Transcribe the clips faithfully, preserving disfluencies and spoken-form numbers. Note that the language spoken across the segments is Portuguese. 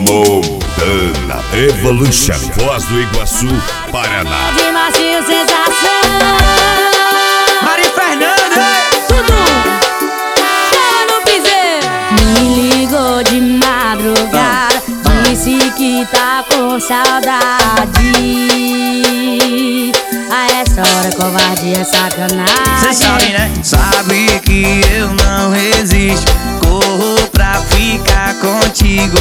Montana Evolution, Foz do Iguaçu, Paraná. De macio sensação, Mari Fernandes, tudo chama no piseiro. Me ligou de madrugada, disse que tá com saudade. A essa hora covardia é sacanagem. cê sabe, né? Sabe que eu não resisto, corro pra ficar contigo.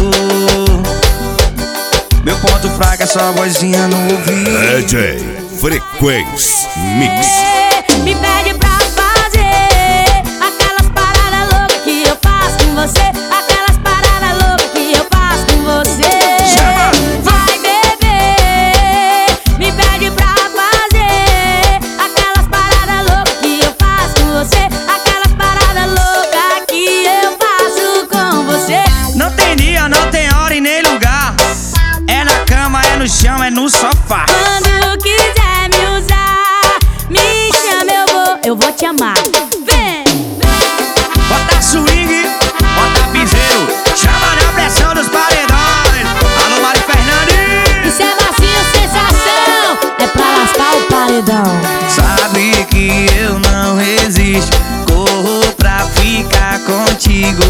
Meu ponto fraco é só vozinha no ouvido. D J Frequência Mix. Me pede pra fazer aquelas paradas loucas que eu faço com você. Aquelas paradas loucas que eu faço com você. Chama! Vai beber. Me pede pra fazer aquelas paradas loucas que eu faço com você. Aquelas paradas loucas que eu faço com você. Não tem dia, não tem hora e nem lugar. É na cama, é no chão, é no sofá. Quando quiser me usar, me chama, eu vou, eu vou te amar. Vem, Bota swing, bota piseiro, chama na pressão dos paredões. Alô, Mari Fernandes. isso é macio sensação, é pra lascar o paredão. Sabe que eu não resisto, corro pra ficar contigo.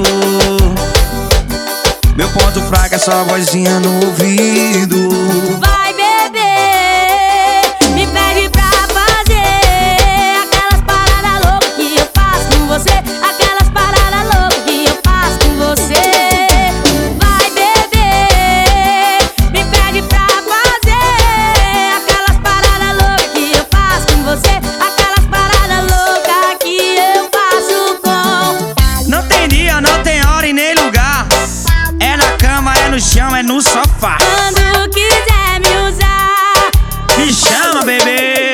Meu ponto fraco é só vozinha no ouvido. Vai beber, me pede pra fazer aquelas paradas loucas que eu faço com você. Aquelas paradas loucas que eu faço com você. Vai beber, me pede pra fazer aquelas paradas loucas que eu faço com você. Aquelas paradas loucas que eu faço com. Não tem dia, não tem hora e nem lugar. É na cama, é no chão, é no sofá. Quando quiser me usar, Me chama, bebê.